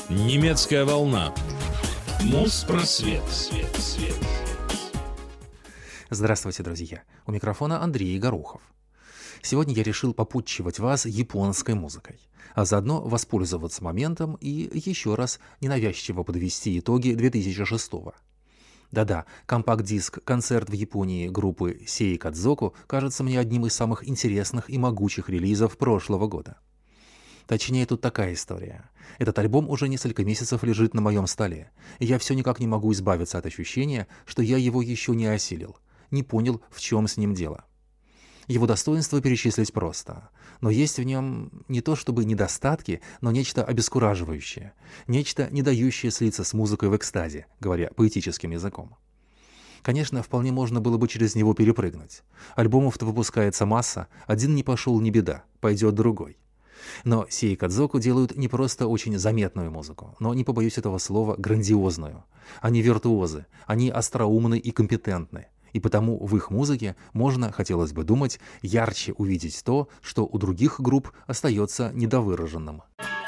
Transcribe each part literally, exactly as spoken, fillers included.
Немецкая волна. Моспросвет. Свет, свет. Здравствуйте, друзья. У микрофона Андрей Горохов. Сегодня я решил попутчивать вас японской музыкой, а заодно воспользоваться моментом и еще раз ненавязчиво подвести итоги две тысячи шестого. Да-да, компакт-диск «Концерт в Японии» группы Сей Кадзоку кажется мне одним из самых интересных и могучих релизов прошлого года. Точнее, тут такая история. Этот альбом уже несколько месяцев лежит на моем столе, и я все никак не могу избавиться от ощущения, что я его еще не осилил, не понял, в чем с ним дело. Его достоинства перечислить просто, но есть в нем не то чтобы недостатки, но нечто обескураживающее, нечто, не дающее слиться с музыкой в экстазе, говоря поэтическим языком. Конечно, вполне можно было бы через него перепрыгнуть. Альбомов-то выпускается масса, один не пошел, не беда, пойдет другой. Но Сей Кадзоку делают не просто очень заметную музыку, но, не побоюсь этого слова, грандиозную. Они виртуозы, они остроумны и компетентны. И потому в их музыке можно, хотелось бы думать, ярче увидеть то, что у других групп остается недовыраженным.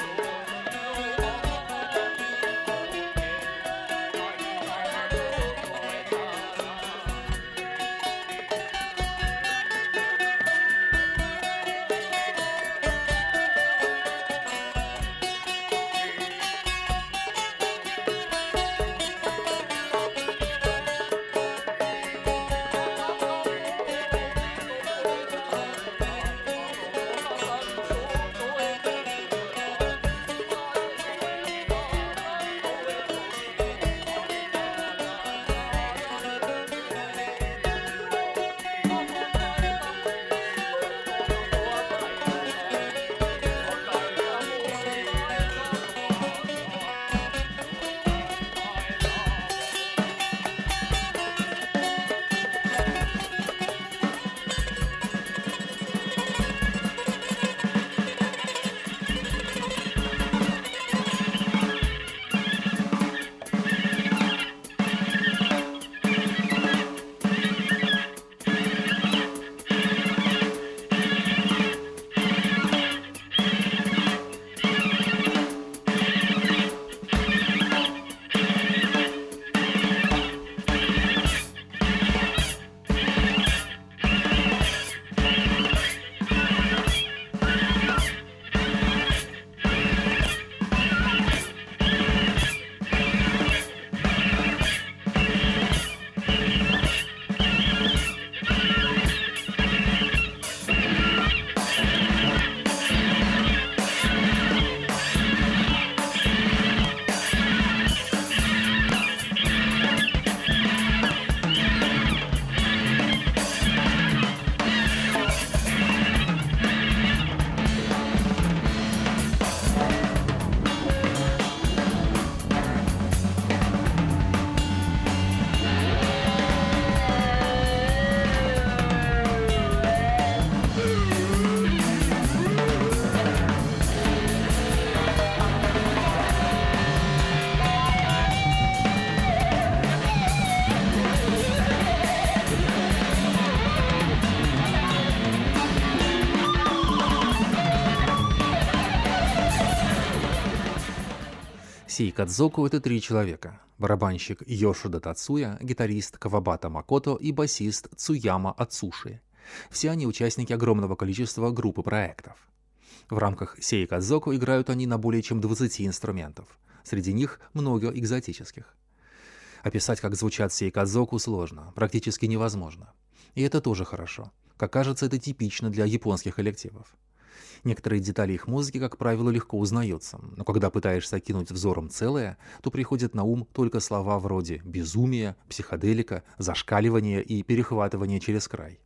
Сей Кадзоку — это три человека. Барабанщик Йошида Тацуя, гитарист Кавабата Макото и басист Цуяма Ацуши. Все они участники огромного количества групп и проектов. В рамках Сей Кадзоку играют они на более чем двадцати инструментов. Среди них много экзотических. Описать, как звучат Сей Кадзоку, сложно, практически невозможно. И это тоже хорошо. Как кажется, это типично для японских коллективов. Некоторые детали их музыки, как правило, легко узнаются, но когда пытаешься окинуть взором целое, то приходят на ум только слова вроде «безумие», «психоделика», «зашкаливание» и «перехватывание через край».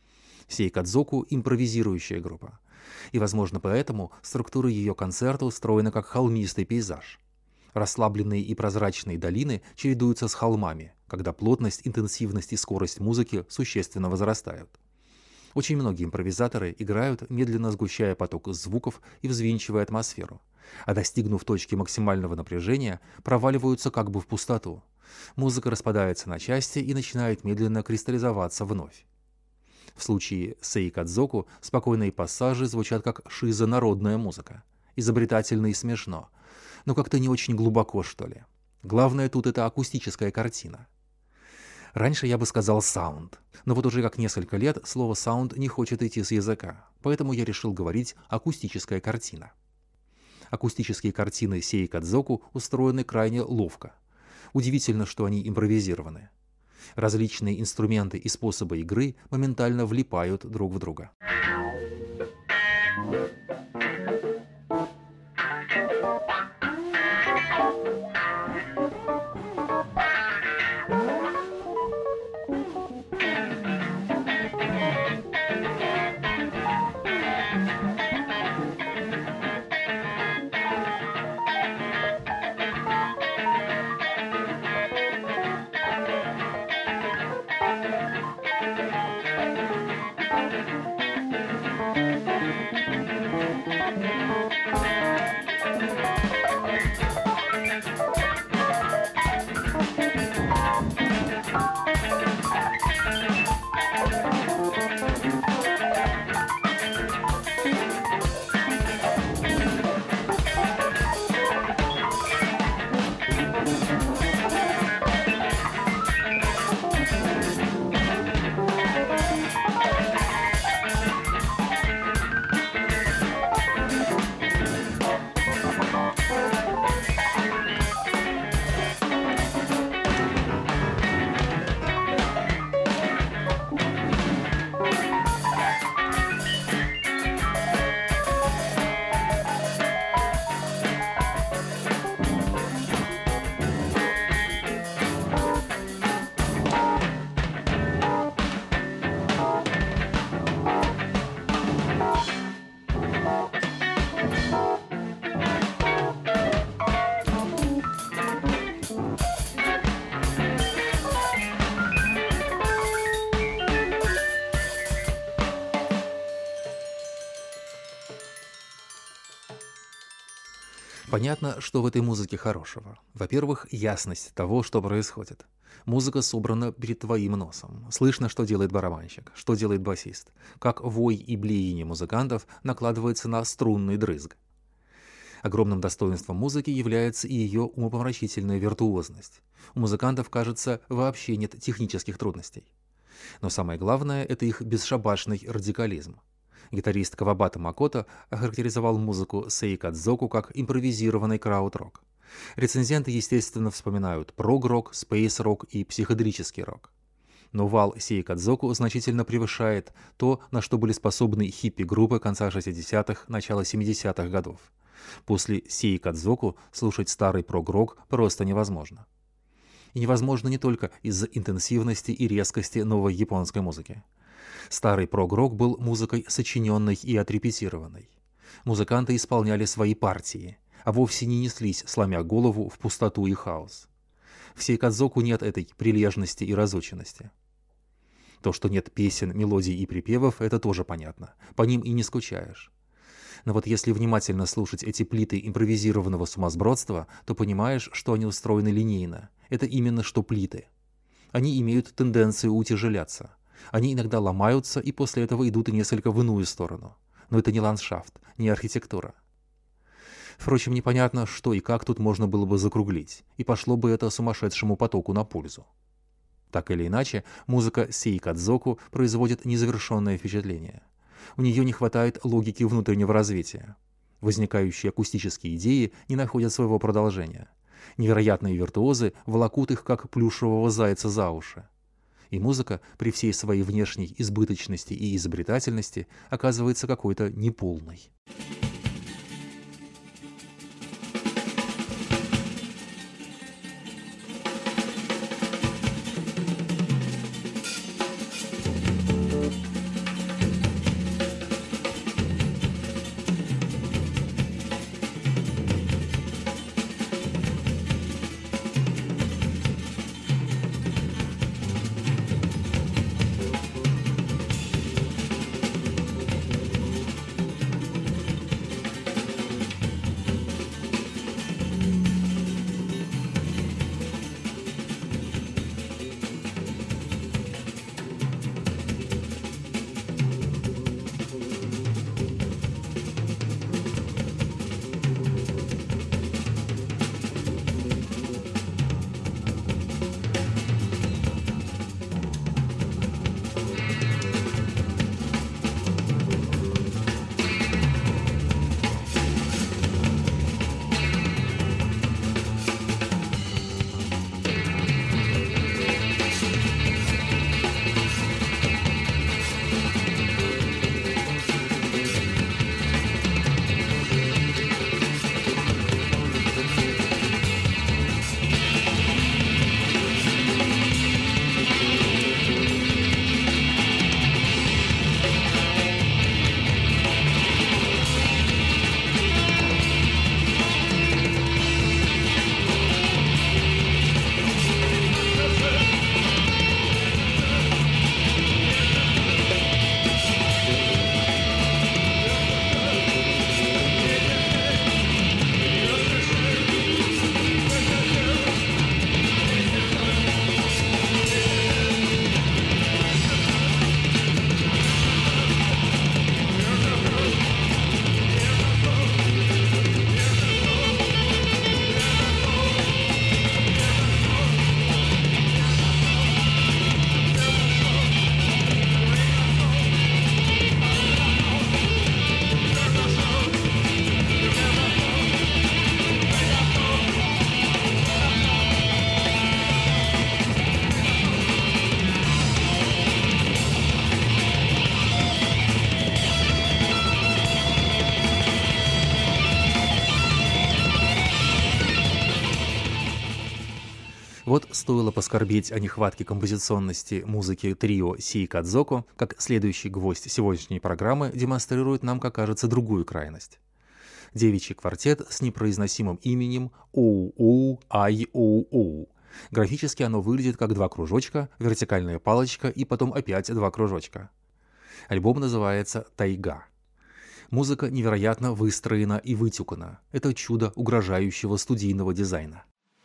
Сей Кадзоку — импровизирующая группа, и, возможно, поэтому структура ее концерта устроена как холмистый пейзаж. Расслабленные и прозрачные долины чередуются с холмами, когда плотность, интенсивность и скорость музыки существенно возрастают. Очень многие импровизаторы играют, медленно сгущая поток звуков и взвинчивая атмосферу, а достигнув точки максимального напряжения, проваливаются как бы в пустоту. Музыка распадается на части и начинает медленно кристаллизоваться вновь. В случае Сей Кадзоку спокойные пассажи звучат как шизонародная музыка, изобретательно и смешно, но как-то не очень глубоко, что ли. Главное тут это акустическая картина. Раньше я бы сказал «саунд», но вот уже как несколько лет слово «саунд» не хочет идти с языка, поэтому я решил говорить «акустическая картина». Акустические картины Сейкадзоку устроены крайне ловко. Удивительно, что они импровизированы. Различные инструменты и способы игры моментально влипают друг в друга. Понятно, что в этой музыке хорошего. Во-первых, ясность того, что происходит. Музыка собрана перед твоим носом. Слышно, что делает барабанщик, что делает басист, как вой и блеяние музыкантов накладывается на струнный дрызг. Огромным достоинством музыки является и ее умопомрачительная виртуозность. У музыкантов, кажется, вообще нет технических трудностей. Но самое главное – это их бесшабашный радикализм. Гитарист Кавабата Макото охарактеризовал музыку Сейкадзоку как импровизированный крауд-рок. Рецензенты, естественно, вспоминают прог-рок, спейс-рок и психоделический рок. Но вал Сейкадзоку значительно превышает то, на что были способны хиппи-группы конца шестидесятых, начала семидесятых годов. После Сейкадзоку слушать старый прог-рок просто невозможно. И невозможно не только из-за интенсивности и резкости новой японской музыки. Старый прог-рок был музыкой сочиненной и отрепетированной. Музыканты исполняли свои партии, а вовсе не неслись, сломя голову, в пустоту и хаос. В Сейкадзоку нет этой прилежности и разученности. То, что нет песен, мелодий и припевов, это тоже понятно. По ним и не скучаешь. Но вот если внимательно слушать эти плиты импровизированного сумасбродства, то понимаешь, что они устроены линейно. Это именно что плиты. Они имеют тенденцию утяжеляться. Они иногда ломаются и после этого идут несколько в иную сторону. Но это не ландшафт, не архитектура. Впрочем, непонятно, что и как тут можно было бы закруглить, и пошло бы это сумасшедшему потоку на пользу. Так или иначе, музыка Сейкадзоку производит незавершенное впечатление. У нее не хватает логики внутреннего развития. Возникающие акустические идеи не находят своего продолжения. Невероятные виртуозы волокут их, как плюшевого зайца, за уши. И музыка, при всей своей внешней избыточности и изобретательности, оказывается какой-то неполной. Вот стоило поскорбеть о нехватке композиционности музыки трио Сии Кадзоко, как следующий гвоздь сегодняшней программы демонстрирует нам, как кажется, другую крайность. Девичий квартет с непроизносимым именем Оу-Оу-Ай-Оу-Оу. Графически оно выглядит как два кружочка, вертикальная палочка и потом опять два кружочка. Альбом называется «Тайга». Музыка невероятно выстроена и вытюкана. Это чудо угрожающего студийного дизайна.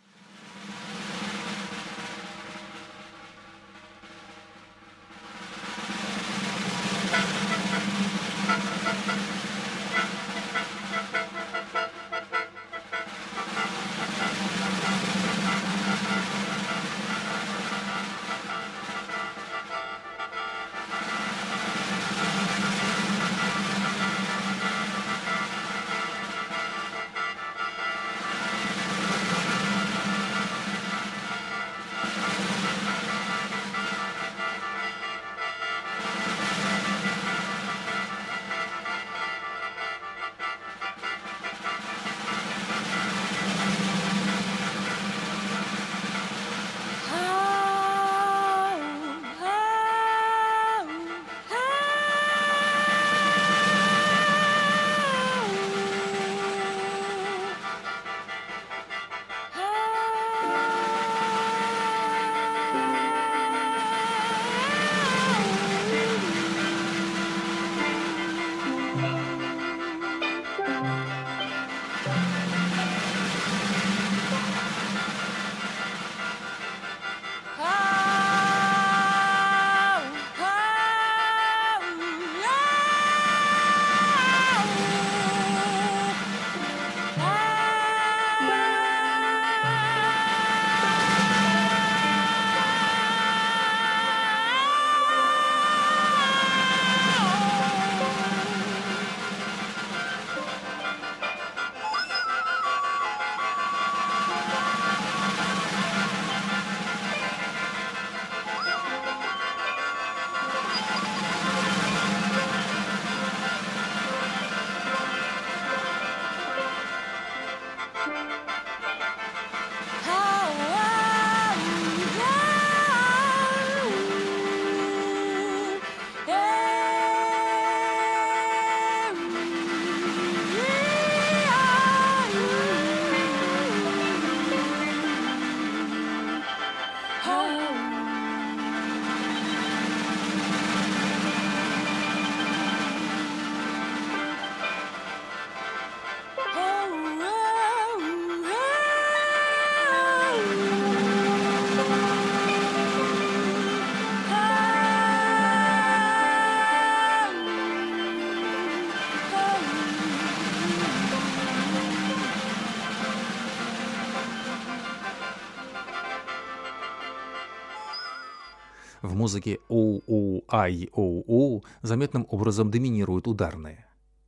В музыке Оу-Оу-Ай-Оу-Оу заметным образом доминируют ударные.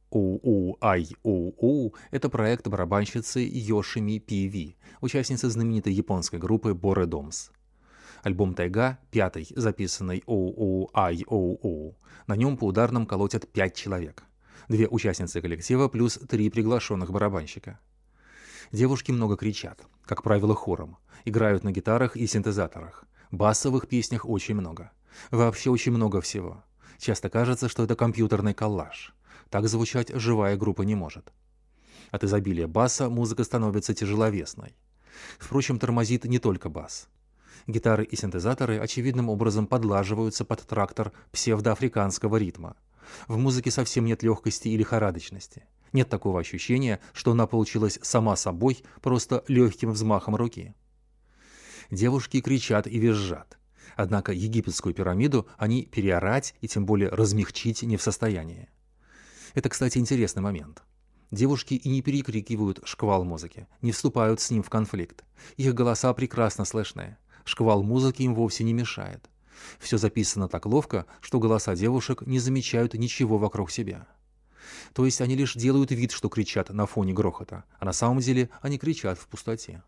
Оу-Оу-Ай-Оу-Оу — это проект барабанщицы Йошими Пи Ви, участницы знаменитой японской группы Боре Домс. Альбом «Тайга», пятый, записанный Оу-Оу-Ай-Оу-Оу, на нем по ударным колотят пять человек. Две участницы коллектива плюс три приглашенных барабанщика. Девушки много кричат, как правило хором, играют на гитарах и синтезаторах. Басовых песнях очень много. Вообще очень много всего. Часто кажется, что это компьютерный коллаж. Так звучать живая группа не может. От изобилия баса музыка становится тяжеловесной. Впрочем, тормозит не только бас. Гитары и синтезаторы очевидным образом подлаживаются под трактор псевдоафриканского ритма. В музыке совсем нет легкости и лихорадочности. Нет такого ощущения, что она получилась сама собой, просто легким взмахом руки. Девушки кричат и визжат. Однако египетскую пирамиду они переорать и тем более размягчить не в состоянии. Это, кстати, интересный момент. Девушки и не перекрикивают шквал музыки, не вступают с ним в конфликт. Их голоса прекрасно слышны. Шквал музыки им вовсе не мешает. Все записано так ловко, что голоса девушек не замечают ничего вокруг себя. То есть они лишь делают вид, что кричат на фоне грохота, а на самом деле они кричат в пустоте.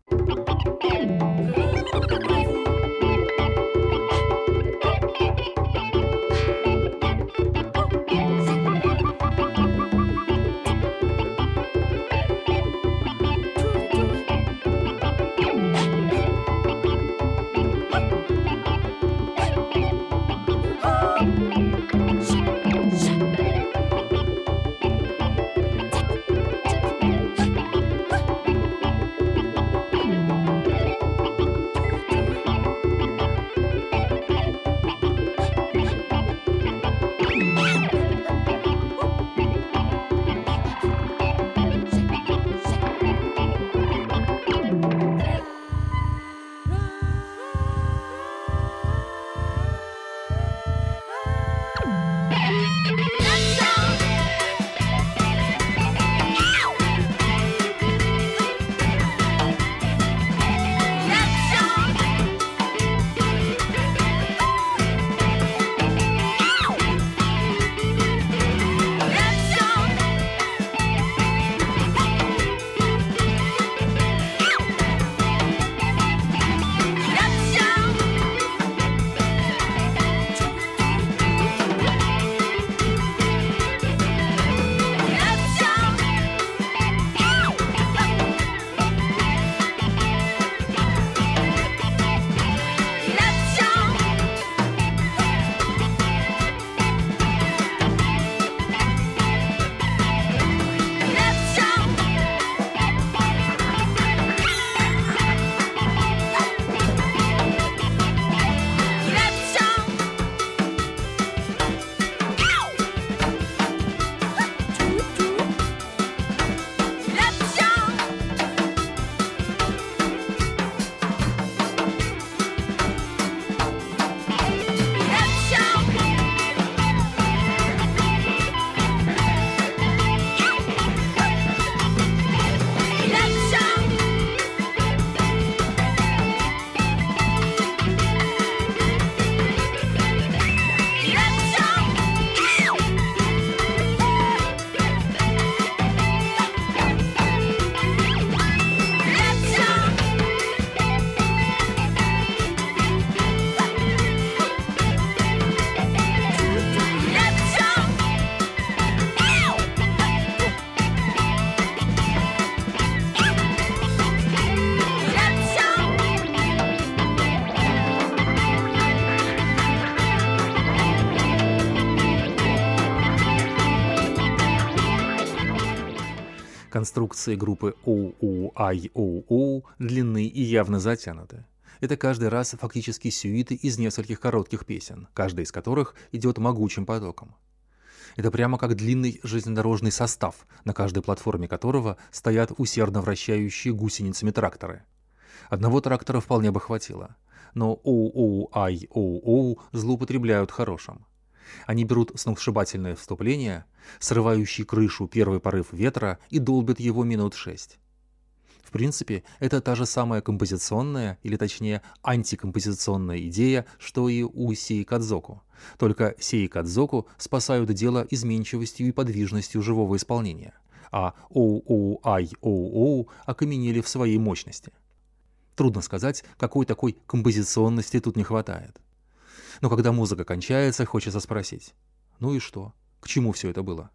Конструкции группы оу-оу-ай-оу-оу длинны и явно затянуты. Это каждый раз фактически сюиты из нескольких коротких песен, каждая из которых идет могучим потоком. Это прямо как длинный железнодорожный состав, на каждой платформе которого стоят усердно вращающие гусеницами тракторы. Одного трактора вполне бы хватило, но оу-оу-ай-оу-оу злоупотребляют хорошим. Они берут сногсшибательное вступление, срывающий крышу первый порыв ветра, и долбят его минут шесть. В принципе, это та же самая композиционная, или точнее антикомпозиционная идея, что и у сеикадзоку. Только сеикадзоку спасают дело изменчивостью и подвижностью живого исполнения, а оу-оу-ай-оу-оу окаменели в своей мощности. Трудно сказать, какой такой композиционности тут не хватает. Но когда музыка кончается, хочется спросить: ну и что? К чему все это было?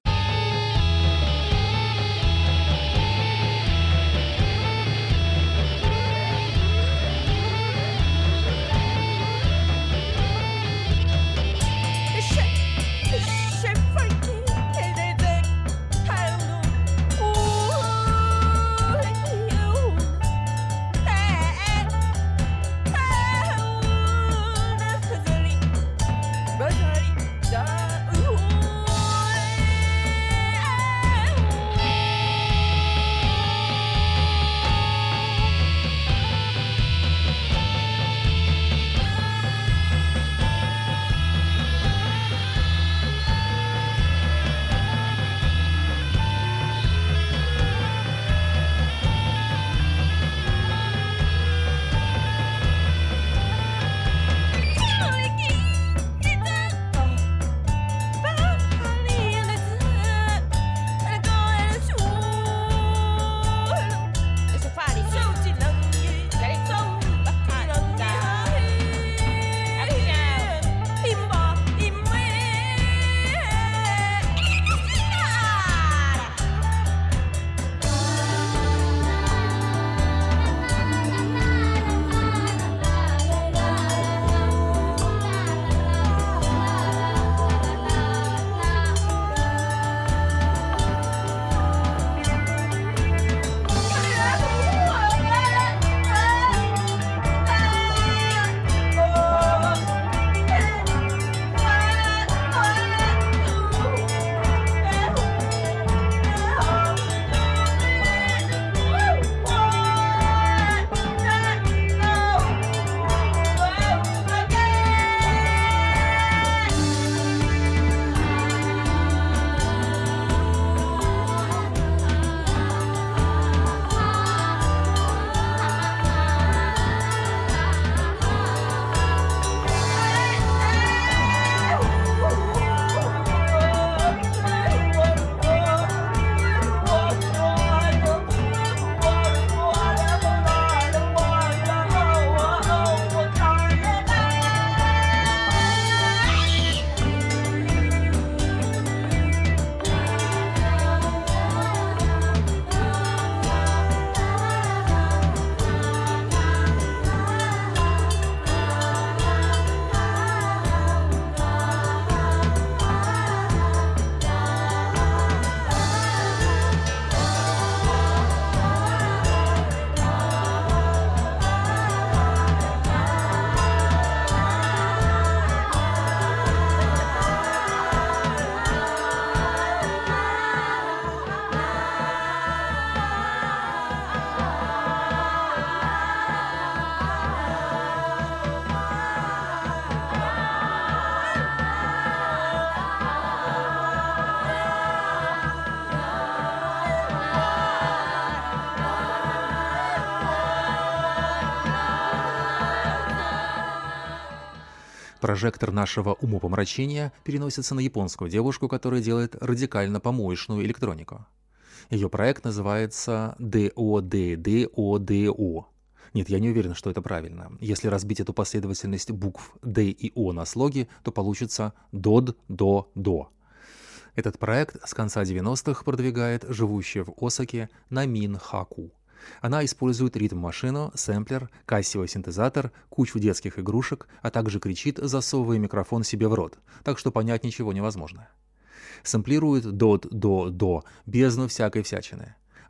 Прожектор нашего умопомрачения переносится на японскую девушку, которая делает радикально помоечную электронику. Ее проект называется ди о ди ди о ди о. Нет, я не уверен, что это правильно. Если разбить эту последовательность букв D и O на слоги, то получится дод, до, до. Этот проект с конца девяностых продвигает живущая в Осаке Намин Хаку. Она использует ритм-машину, сэмплер, кассио-синтезатор, кучу детских игрушек, а также кричит, засовывая микрофон себе в рот, так что понять ничего невозможно. Сэмплирует дод, до, до, бездну всякой всячины.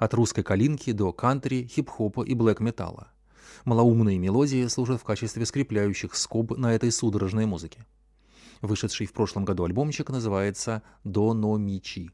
от русской калинки до кантри, хип-хопа и блэк-металла. Малоумные мелодии служат в качестве скрепляющих скоб на этой судорожной музыке. Вышедший в прошлом году альбомчик называется «До но ми чи».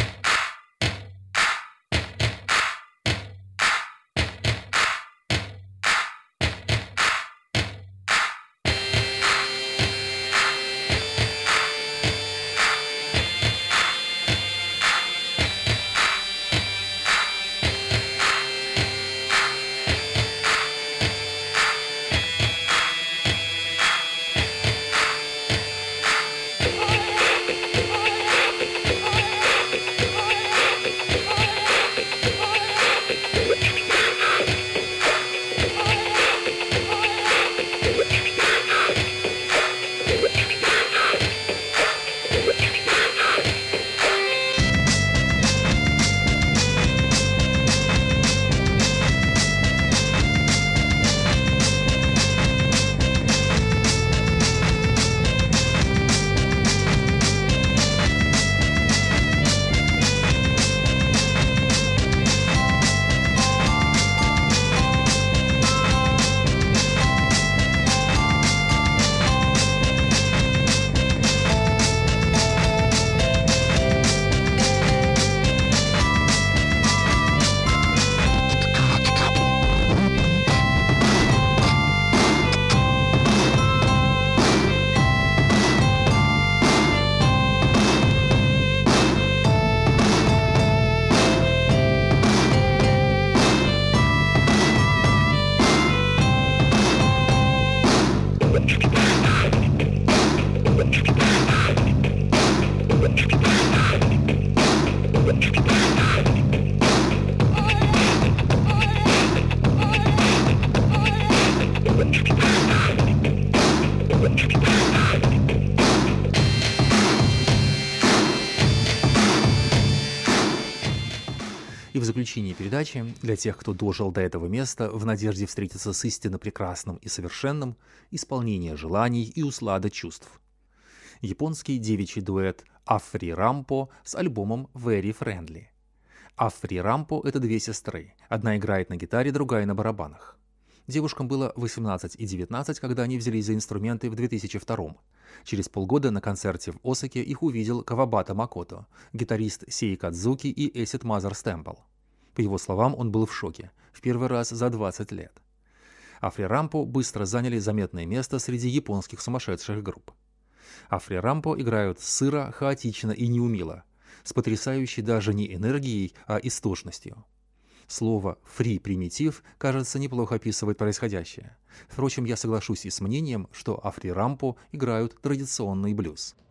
И в заключении передачи, для тех, кто дожил до этого места в надежде встретиться с истинно прекрасным и совершенным, исполнение желаний и услада чувств. Японский девичий дуэт Афри Рампо с альбомом Very Friendly. Афри Рампо — это две сестры. Одна играет на гитаре, другая на барабанах. Девушкам было восемнадцать и девятнадцать, когда они взялись за инструменты в две тысячи втором. Через полгода на концерте в Осаке их увидел Кавабата Макото, гитарист Сей Кадзуки и Acid Mother's Temple. По его словам, он был в шоке. В первый раз за двадцать лет. Афри Рампо быстро заняли заметное место среди японских сумасшедших групп. Афри Рампо играют сыро, хаотично и неумело, с потрясающей даже не энергией, а истошностью. Слово «фри-примитив», кажется, неплохо описывает происходящее. Впрочем, я соглашусь и с мнением, что Афри Рампо играют традиционный блюз.